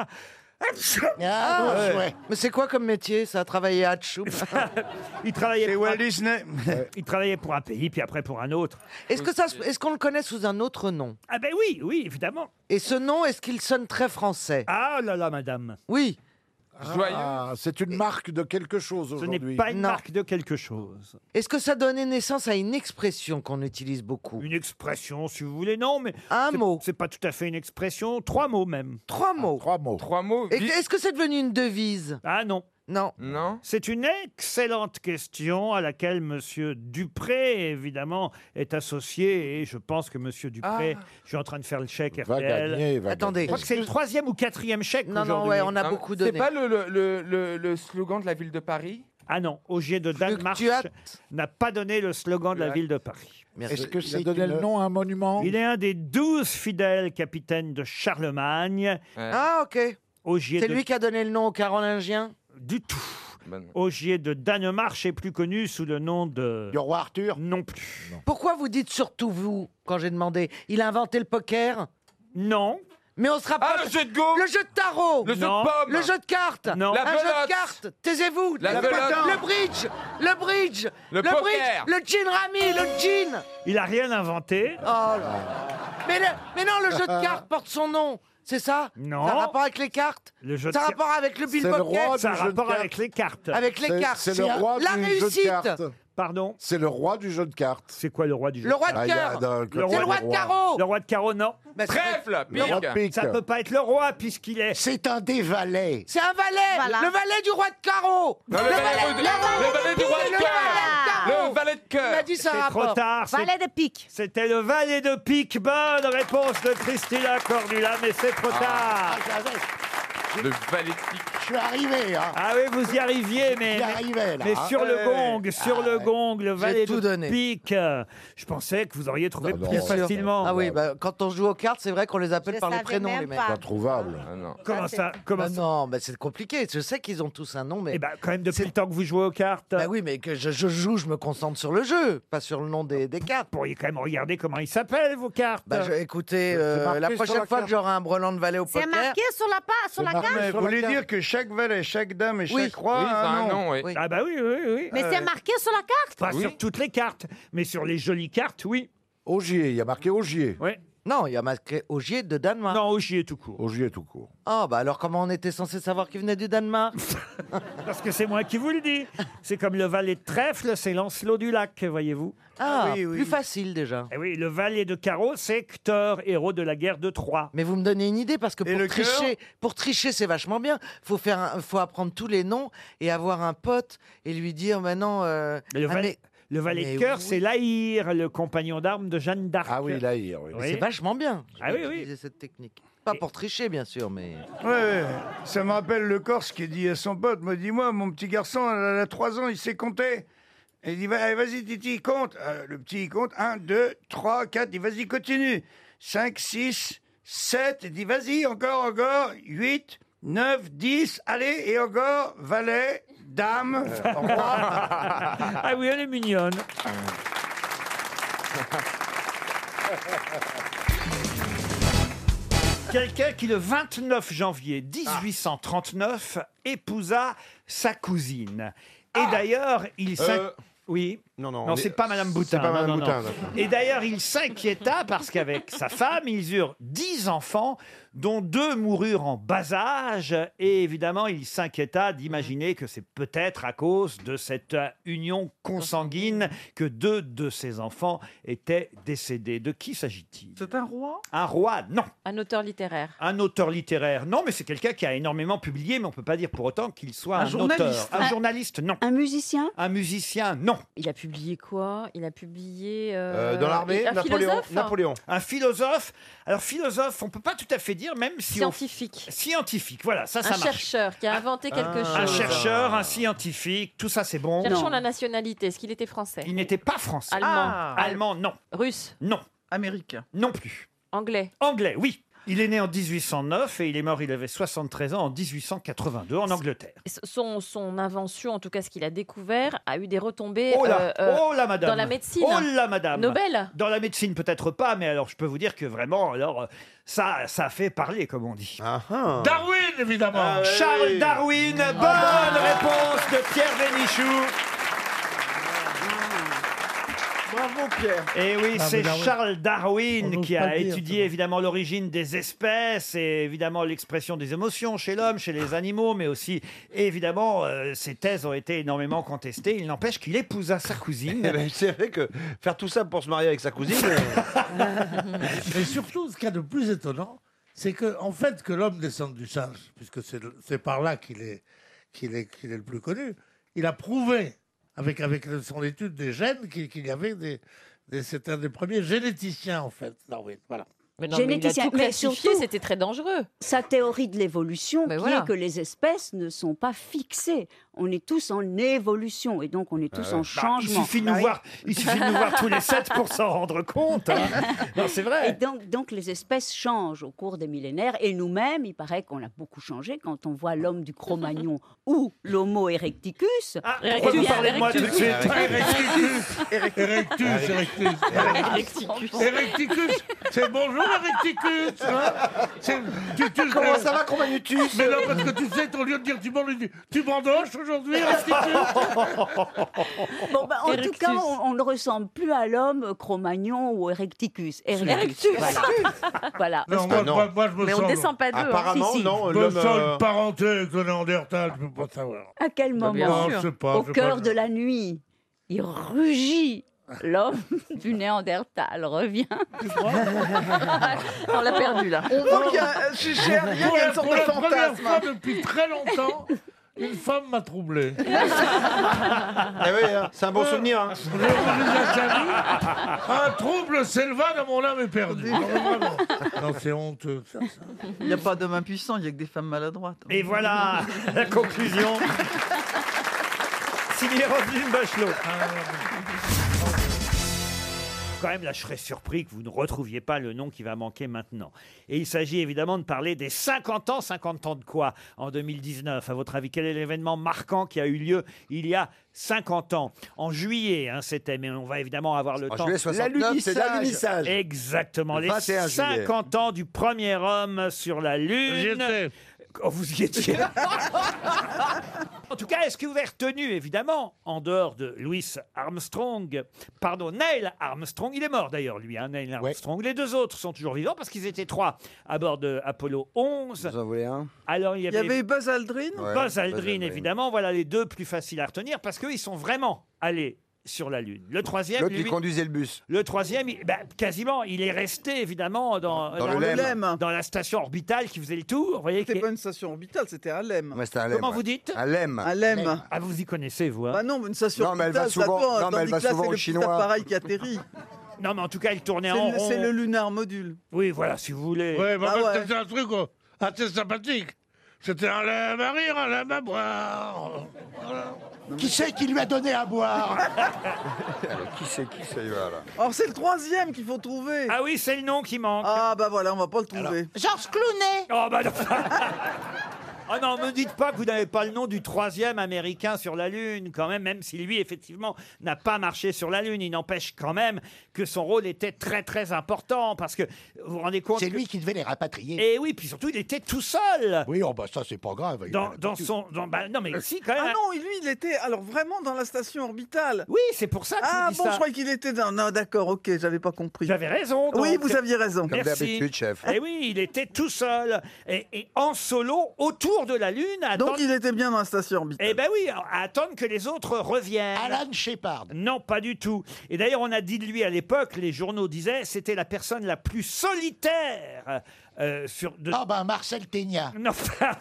Mais c'est quoi comme métier, ça, travailler à Tchoum? Il travaillait C'est pour Walt un... Disney. Il travaillait pour un pays, puis après pour un autre. Est-ce qu'on le connaît sous un autre nom? Ah ben oui, évidemment. Et ce nom, est-ce qu'il sonne très français? Ah là là, madame. Oui. C'est une marque de quelque chose Ce aujourd'hui. n'est pas une Non. marque de quelque chose. Est-ce que ça donnait naissance à une expression qu'on utilise beaucoup? Une expression, si vous voulez, non, mais Un mot. c'est pas tout à fait une expression. 3 mots même. 3 mots. 3 mots. 3 mots. Et est-ce que c'est devenu une devise? Ah non. Non. Non. C'est une excellente question à laquelle Monsieur Dupré, évidemment, est associé. Et je pense que Monsieur Dupré, je suis en train de faire le chèque RTL. Attendez. Je crois que c'est le 3e ou 4e chèque Non, aujourd'hui. ouais, on a beaucoup donné. C'est pas le slogan de la ville de Paris? Ah non, Ogier de Danemark Fluctuate. n'a pas donné le slogan de la ville de Paris. Est-ce que c'est donné le nom à un monument? Il est un des 12 fidèles capitaines de Charlemagne. Ah, ok. Ogier C'est de... lui qui a donné le nom aux Carolingiens? Du tout. Ben non. Ogier de Danemark est plus connu sous le nom de... Du roi Arthur? Non plus. Pourquoi vous dites surtout vous, quand j'ai demandé? Il a inventé le poker? Non. Mais on se rappelle... Ah, le jeu de go! Le jeu de tarot! Le jeu Non. de pomme! Le jeu de cartes! Non. La Un jeu de belote. cartes! Taisez-vous! La belote. Le bridge! Le bridge! Le bridge! poker. Le gin rami! Le gin! Il a rien inventé. Oh là. Mais non, le jeu de cartes porte son nom! C'est ça? Non. Ça a rapport avec les cartes? Le jeu de Ça a car- rapport avec le C'est bill le pocket? roi Ça a du jeu de rapport cartes. avec les cartes. Avec les cartes. C'est le roi La du réussite. jeu de cartes. Pardon. C'est le roi du jeu de cartes. C'est quoi le roi du jeu Le roi de Ah, il y a cœur. donc- Le C'est le roi de carreau. Le roi de carreau, non. Bah, c'est- Trèfle! Le roi de Pique! pique. Ça peut pas être le roi puisqu'il est... C'est un des valets. C'est un valet. Voilà. Le valet du roi de carreau. Non, le valet du roi de cœur! Le valet de Il cœur! m'a dit ça C'est un trop rapport. tard. Valet de pique. C'était le valet de pique. Bonne réponse de Christina Cordula, mais c'est trop tard. Le valet de pique. Je suis arrivé, hein. Ah oui, vous y arriviez, mais... J'y arrivais, là. Mais hein. sur le gong, le valet tout de donné. pique, je pensais que vous auriez trouvé Non, plus non. facilement. Ah oui, bah, quand on joue aux cartes, c'est vrai qu'on les appelle Je par les savais prénoms, même les mecs. pas. Pas trouvable. Ah non. Comment ça comment Bah ça non, bah c'est compliqué. Je sais qu'ils ont tous un nom, mais. Eh ben, quand même, depuis le temps que vous jouez aux cartes, Bah oui, mais que je joue, je me concentre sur le jeu, pas sur le nom des cartes. vous pourriez quand même regarder comment ils s'appellent, vos cartes. Bah, écoutez, C'est marqué la sur prochaine la fois carte. que j'aurai un brelan de valet au C'est poker. marqué sur la carte. Mais vous voulez dire que chaque valet, chaque dame et chaque roi Oui, c'est a un un nom. nom, oui. Oui. Ah bah oui, oui, oui. Mais c'est marqué sur la carte. Pas Oui. sur toutes les cartes, mais sur les jolies cartes, oui. Ogier, il y a marqué Ogier. Oui. Non, il y a marqué Ogier de Danemark. Non, Ogier tout court. Ogier tout court. Ah, bah alors comment on était censé savoir qu'il venait du Danemark? Parce que c'est moi qui vous le dis. C'est comme le valet de trèfle, c'est Lancelot du Lac, voyez-vous. Ah, oui, oui. plus facile déjà. Eh oui, le valet de carreau, c'est Hector, héros de la guerre de Troie. Mais vous me donnez une idée parce que Et le pour tricher, c'est vachement bien. Faut apprendre tous les noms et avoir un pote et lui dire maintenant. Le valet, le valet mais de cœur, oui. c'est Laïr, le compagnon d'armes de Jeanne d'Arc. Ah oui, Laïr, oui. Oui. C'est vachement bien. Ah oui, oui. d'utiliser cette technique. Pas pour tricher, bien sûr, mais. Ouais, ça me rappelle le Corse qui dit à son pote, me dis-moi, mon petit garçon, il a 3 ans, il sait compter. Et il dit, allez, vas-y, Titi, compte. Le petit, il compte. 1, 2, 3, 4, il dit, vas-y, continue. 5, 6, 7, il dit, vas-y, encore, 8, 9, 10, allez, et encore, valet, dame, roi. Ah oui, elle est mignonne. Quelqu'un qui, le 29 janvier 1839, épousa sa cousine. Et d'ailleurs, il Oui. Non, c'est pas Madame Boutin. C'est pas Madame non. Boutin, d'accord. Et d'ailleurs, il s'inquiéta parce qu'avec sa femme, ils eurent 10 enfants, dont 2 moururent en bas âge. Et évidemment, il s'inquiéta d'imaginer que c'est peut-être à cause de cette union consanguine que 2 de ses enfants étaient décédés. De qui s'agit-il? C'est un roi? Un roi, non. Un auteur littéraire. Un auteur littéraire, non, mais c'est quelqu'un qui a énormément publié, mais on ne peut pas dire pour autant qu'il soit un auteur. Un journaliste, non. Un musicien? Un musicien, non. Il a publié quoi? Il a publié... Dans l'armée, un philosophe Napoléon. Un philosophe. Alors, philosophe, on ne peut pas tout à fait dire, même si... Scientifique. Scientifique, voilà, ça Un marche. chercheur qui a inventé quelque chose. Un chercheur, un scientifique, tout ça, c'est bon. Cherchons la nationalité. Est-ce qu'il était français? Il n'était pas français. Allemand. Allemand, non. Russe. Non. Américain. Non plus. Anglais. Anglais, oui. Il est né en 1809 et il est mort, il avait 73 ans, en 1882 en Angleterre. Son invention, en tout cas ce qu'il a découvert, a eu des retombées Oh là, madame. dans la médecine. Oh là, madame. Nobel. Dans la médecine, peut-être pas, mais alors je peux vous dire que vraiment, alors ça fait parler, comme on dit. Darwin, évidemment. Charles Darwin, bonne réponse de Pierre Bénichou. Bravo Pierre. Et oui, c'est Charles Darwin On qui n'ose pas a le dire, étudié évidemment l'origine des espèces et évidemment l'expression des émotions chez l'homme, chez les animaux, mais aussi évidemment ses thèses ont été énormément contestées. Il n'empêche qu'il épousa sa cousine. Eh ben, c'est vrai que faire tout ça pour se marier avec sa cousine. Mais surtout, ce qu'il y a de plus étonnant, c'est que, en fait, que l'homme descende du singe, puisque c'est par là qu'il est le plus connu, il a prouvé, avec son étude des gènes, qu'il y avait c'est un des premiers généticiens, en fait, Darwin. Voilà. Mais non, mais il a tout classifié, surtout, c'était très dangereux. sa théorie de l'évolution, qui voilà. est que les espèces ne sont pas fixées. On est tous en évolution et donc on est tous en changement. Il suffit de nous voir tous les 7 pour s'en rendre compte. Hein. Non, c'est vrai. Et donc les espèces changent au cours des millénaires et nous-mêmes, il paraît qu'on a beaucoup changé quand on voit l'homme du Cro-Magnon ou l'Homo erecticus. Pourquoi vous parlez de moi tout de suite? Erecticus, c'est bonjour Erecticus. Hein. Comment ça va, Cro-Magnutus? Mais non, parce que tu sais, au lieu de dire tu bandoches aujourd'hui, Erecticus. Bon, en tout cas, on ne ressemble plus à l'homme Cro-Magnon ou Erecticus. Erectus. Voilà. Non, moi, je me Mais on sens... descend pas d'eux. Apparemment, Si, si. non. Je me sens une parenté avec le Néandertal, je peux pas savoir. À quel moment? Non, je sais pas. Au cœur de la nuit, il rugit. L'homme du Néandertal revient. On l'a perdu là. On voit qu'il y a, chez Ariel, il y a une sorte Pour de la première fantasme. fois depuis très longtemps, une femme m'a troublé. Eh oui, hein, c'est un bon souvenir. Hein. Je vous dis, Samy, un trouble s'éleva dans mon âme éperdue. Non, mais vraiment. Non, c'est honteux de faire ça. Il n'y a pas d'homme impuissant, il n'y a que des femmes maladroites. Et voilà la conclusion. Signé Roselyne Bachelot. Quand même, là, je serais surpris que vous ne retrouviez pas le nom qui va manquer maintenant. Et il s'agit évidemment de parler des 50 ans. 50 ans de quoi en 2019? À votre avis, quel est l'événement marquant qui a eu lieu il y a 50 ans? En juillet, hein, c'était, mais on va évidemment avoir le temps. Juillet 69, c'est l'alunissage. Exactement, les 21 juillet. 50 ans du premier homme sur la Lune. J'y étais. Oh, vous y étiez. En tout cas, est-ce que vous avez retenu, évidemment, en dehors de Neil Armstrong, il est mort d'ailleurs, lui, hein, Neil Armstrong. Les 2 autres sont toujours vivants parce qu'ils étaient 3 à bord de Apollo 11. Vous en voulez un? Alors, il y avait eu Buzz Aldrin. Ouais, Buzz Aldrin, évidemment. Voilà les 2 plus faciles à retenir parce qu'ils sont vraiment allés sur la Lune. Le troisième, L'autre, il lui, conduisait le bus. le troisième, quasiment, il est resté évidemment dans le LEM. dans la station orbitale qui faisait le tour. Vous voyez, C'était pas une station orbitale, c'était un LEM. Ouais, c'était un LEM, Comment ouais. vous dites? Un LEM. Un LEM. Ah, vous y connaissez, vous, hein? Bah non, une station Non, mais elle va orbitale, souvent- ça tourne, non, mais elle tandis va que là, souvent c'est aux le petit Chinois. appareil qui atterrit. Non, mais en tout cas, il tournait en rond. C'est le lunar module. Oui, voilà, si vous voulez. Ouais, bah, Ah ouais. c'était un truc assez sympathique. C'était un lème à rire, un lème à boire. Voilà. Qui c'est qui lui a donné à boire? Qui c'est là? Alors c'est le 3e qu'il faut trouver. Ah oui, c'est le nom qui manque. Ah bah voilà, on va pas le trouver. Georges Clooney. Oh bah non. Oh non, me dites pas que vous n'avez pas le nom du 3e Américain sur la Lune, quand même si lui, effectivement, n'a pas marché sur la Lune. Il n'empêche quand même que son rôle était très, très important, parce que vous vous rendez compte... C'est lui qui devait les rapatrier. Et oui, puis surtout, il était tout seul. Oui, oh bah ça, c'est pas grave. Non, mais si, quand même. Ah non, lui, il était alors vraiment dans la station orbitale. Oui, c'est pour ça que je Ah dis bon, ça. je croyais qu'il était dans... Non, d'accord, ok, j'avais pas compris. J'avais raison. Oui, donc. vous aviez raison. Comme d'habitude, chef. Et oui, il était tout seul. Et en solo, autour de la Lune. à Donc attendre- il était bien dans la station orbitale. Eh ben oui, à attendre que les autres reviennent. Alan Shepard. Non, pas du tout. Et d'ailleurs, on a dit de lui à l'époque, les journaux disaient, c'était la personne la plus solitaire Ah ben Marcel Ténia. Non.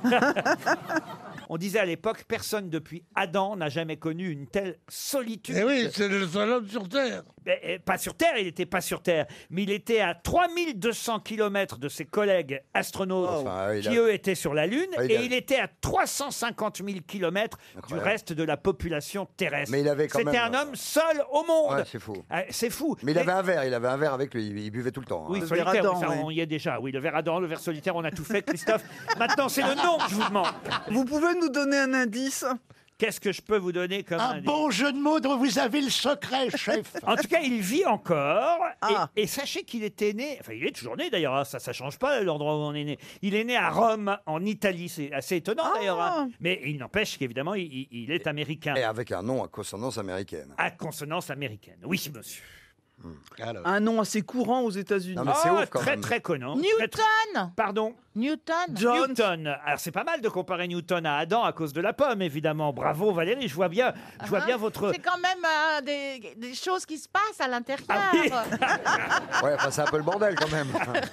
On disait à l'époque, personne depuis Adam n'a jamais connu une telle solitude. Eh oui, c'est le seul homme sur Terre. Pas sur Terre, il n'était pas sur Terre, mais il était à 3200 km de ses collègues astronautes qui, eux, étaient sur la Lune, et il était à 350 000 km du Incroyable. reste de la population terrestre. Mais il avait quand C'était même- un homme seul au monde. Ouais, c'est fou. C'est fou. Mais il avait un verre avec lui, il buvait tout le temps. hein. Oui, solitaire, oui, ça, on y est déjà. Oui, le verre Adam, le verre solitaire, on a tout fait, Christophe. Maintenant, c'est le nom que je vous demande. Vous pouvez nous donner un indice? Qu'est-ce que je peux vous donner comme Un indice? bon jeu de mots dont vous avez le secret, chef. En tout cas, il vit encore. Ah. Et sachez qu'il était né, enfin, il est toujours né d'ailleurs, hein, ça change pas l'endroit où on est né. Il est né à Rome, en Italie. C'est assez étonnant d'ailleurs. hein. Mais il n'empêche qu'évidemment, il est américain. Et avec un nom à consonance américaine. À consonance américaine. Oui, monsieur. Un nom assez courant aux États-Unis. Non, mais c'est ouf, quand très, même. très connu. Newton. Pardon. Newton. Newton. Alors c'est pas mal de comparer Newton à Adam à cause de la pomme, évidemment. Bravo Valérie, je vois bien votre. C'est quand même des choses qui se passent à l'intérieur. Ouais, enfin, c'est un peu le bordel quand même.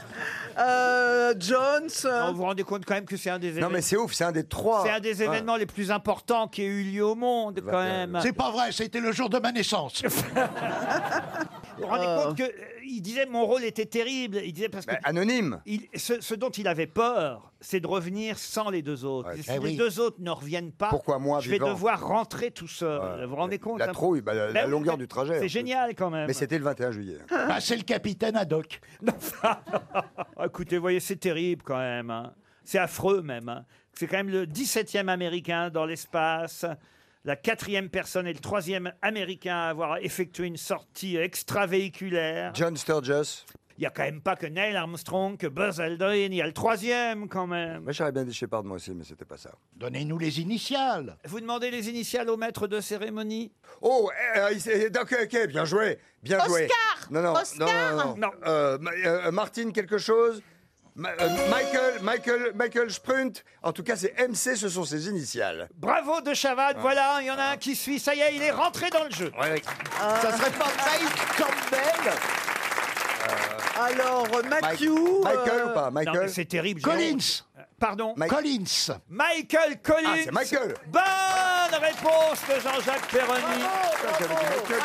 Jones. Non, vous vous rendez compte quand même que c'est un des événements. Non, mais c'est ouf, c'est un des trois. C'est un des événements les plus importants qui ait eu lieu au monde, quand même. C'est pas vrai, c'était le jour de ma naissance. Vous vous rendez compte qu'il disait mon rôle était terrible. Il disait parce que anonyme. Ce dont il avait peur, c'est de revenir sans les deux autres. Ouais. Si Eh les oui. deux autres ne reviennent pas, Pourquoi moi, je vais vivant devoir rentrer tout seul. Vous vous rendez compte La hein trouille, la Ben oui, longueur du trajet. en C'est plus. génial quand même. Mais c'était le 21 juillet. Bah, c'est le capitaine Haddock. Écoutez, vous voyez, c'est terrible quand même. hein. C'est affreux même. hein. C'est quand même le 17e Américain dans l'espace. La 4e personne et le 3e Américain à avoir effectué une sortie extravéhiculaire. John Sturges. Il n'y a quand même pas que Neil Armstrong, que Buzz Aldrin, il y a le 3e quand même. Moi, j'aurais bien dit Shepard, moi aussi, mais c'était pas ça. Donnez-nous les initiales. Vous demandez les initiales au maître de cérémonie? Oh, ok, bien joué. Bien joué. Oscar. Non, non, Oscar. non. Martine quelque chose Michael Sprunt. En tout cas, c'est MC, ce sont ses initiales. Bravo de Chavannes, voilà, il y en a un qui suit. Ça y est, il est rentré dans le jeu. Ça serait pas Mike Campbell? Alors, Matthew. Michael ou pas Non, Michael mais c'est terrible. Collins. Pardon Collins. Michael Collins. Ah, c'est Michael. Bonne réponse de Jean-Jacques Perroni. J'avais dit Michael.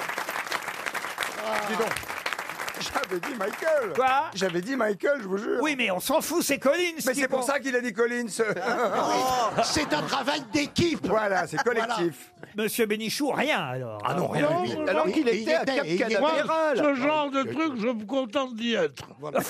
Dis donc. J'avais dit Michael. Quoi? J'avais dit Michael, je vous jure. Oui, mais on s'en fout, c'est Collins. Mais c'est pour ça qu'il a dit Collins. C'est un travail d'équipe. Voilà, c'est collectif. Monsieur Bénichou, rien alors. Ah non, rien. Non, lui. non, Alors non. qu'il était à Cap Moi, Canaveral. ce genre de truc, je me contente d'y être. Voilà.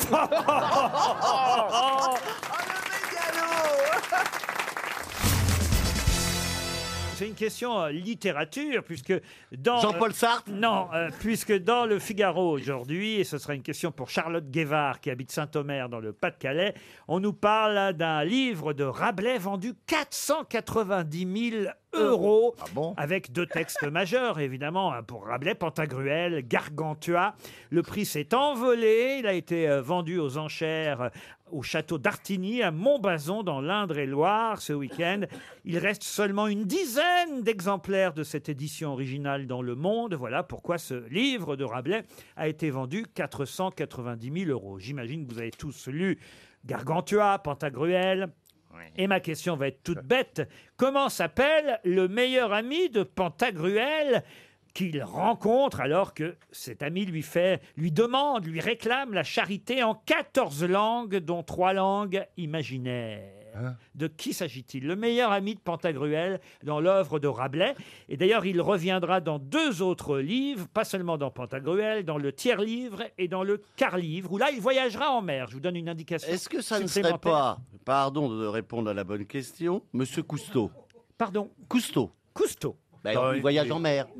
C'est une question littérature, puisque dans... Jean-Paul Sartre. Non, puisque dans le Figaro aujourd'hui, et ce sera une question pour Charlotte Guévard, qui habite Saint-Omer dans le Pas-de-Calais, on nous parle d'un livre de Rabelais vendu 490 000 euros, avec deux textes majeurs, évidemment, hein, pour Rabelais, Pantagruel, Gargantua. Le prix s'est envolé, il a été vendu aux enchères au château d'Artigny, à Montbazon, dans l'Indre-et-Loire, ce week-end. Il reste seulement une dizaine d'exemplaires de cette édition originale dans le monde. Voilà pourquoi ce livre de Rabelais a été vendu 490 000 euros. J'imagine que vous avez tous lu Gargantua, Pantagruel. Et ma question va être toute bête. Comment s'appelle le meilleur ami de Pantagruel qu'il rencontre alors que cet ami lui demande, lui réclame la charité en 14 langues, dont 3 langues imaginaires. De qui s'agit-il? Le meilleur ami de Pantagruel dans l'œuvre de Rabelais. Et d'ailleurs, il reviendra dans 2 autres livres, pas seulement dans Pantagruel, dans le tiers-livre et dans le quart-livre, où là, il voyagera en mer. Je vous donne une indication. Est-ce que ça ne serait supplémentaire. pas Pardon de répondre à la bonne question. Monsieur Cousteau. Pardon. Cousteau. Cousteau. Il voyage en mer.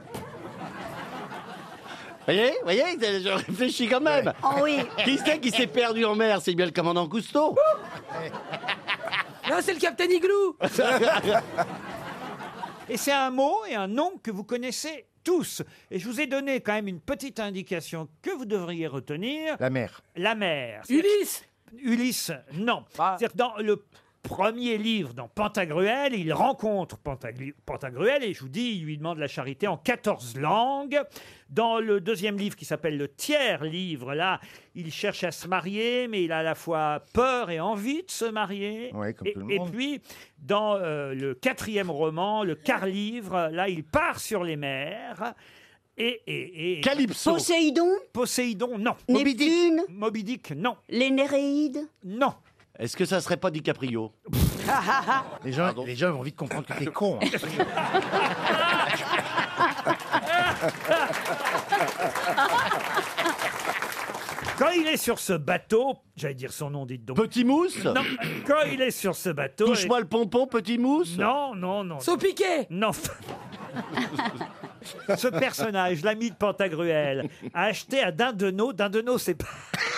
Voyez, je réfléchis quand même. Oh oui. Qui c'est qui s'est perdu en mer? C'est bien le commandant Cousteau. Non, c'est le Capitaine Igloo. Et c'est un mot et un nom que vous connaissez tous. Et je vous ai donné quand même une petite indication que vous devriez retenir. La mer. La mer. Ulysse. Ulysse, non. C'est-à-dire que dans le premier livre, dans Pantagruel, il rencontre Pantagruel et je vous dis, il lui demande la charité en 14 langues. Dans le deuxième livre qui s'appelle le tiers livre, là, il cherche à se marier, mais il a à la fois peur et envie de se marier. Ouais, comme tout le Et monde. puis, dans le quatrième roman, le quart livre, là, il part sur les mers. Et Calypso. Poséidon, non. Neptune. Moby Dick, non. Les Néréides. Non. Est-ce que ça serait pas DiCaprio? Les gens ont envie de comprendre que t'es con. Quand il est sur ce bateau, j'allais dire son nom, dites donc. Petit Mousse. Non, quand il est sur ce bateau... Touche-moi le pompon, Petit Mousse. Non. Saupiquet. Non. Ce personnage, l'ami de Pantagruel, a acheté à Dindonneau, c'est pas...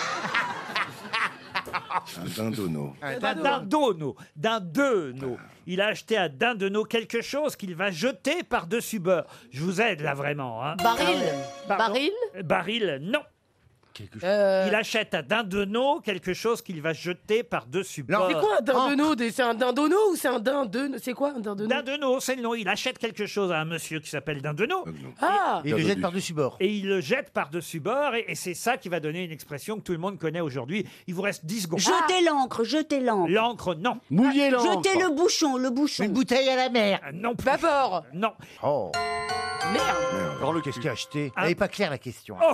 Dindonneau. Dindonneau. Il a acheté à Dindonneau quelque chose qu'il va jeter par-dessus bord. Je vous aide là vraiment. Hein. Baril, non. Il achète à Dindonneau quelque chose qu'il va jeter par-dessus bord. C'est quoi un dindonneau? C'est un dindonneau ou c'est un dindonneau? C'est quoi un dindonneau? Dindonneau, c'est le nom. Il achète quelque chose à un monsieur qui s'appelle Dindonneau. Ah. Et il le jette par-dessus bord. Et il le jette par-dessus bord. Et c'est ça qui va donner une expression que tout le monde connaît aujourd'hui. Il vous reste 10 secondes. Jetez l'encre. L'encre, non. Mouiller l'encre. Jetez le bouchon. Une bouteille à la mer. Non plus. Vapeur. Non. Oh. Merde. Alors le qu'est-ce qu'il a acheté? Elle n'est pas claire la question. Oh.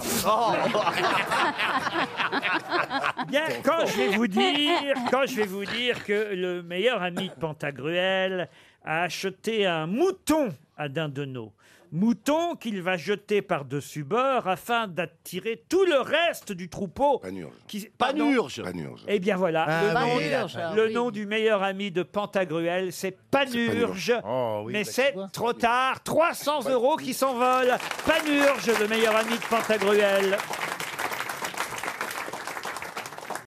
Bien, quand je vais vous dire que le meilleur ami de Pantagruel a acheté un mouton à Dindonneau. Mouton qu'il va jeter par-dessus bord afin d'attirer tout le reste du troupeau. Panurge. Eh bien voilà, Panurge. le nom du meilleur ami de Pantagruel, c'est Panurge. Mais c'est trop tard, 300 € qui s'envolent. Panurge, le meilleur ami de Pantagruel.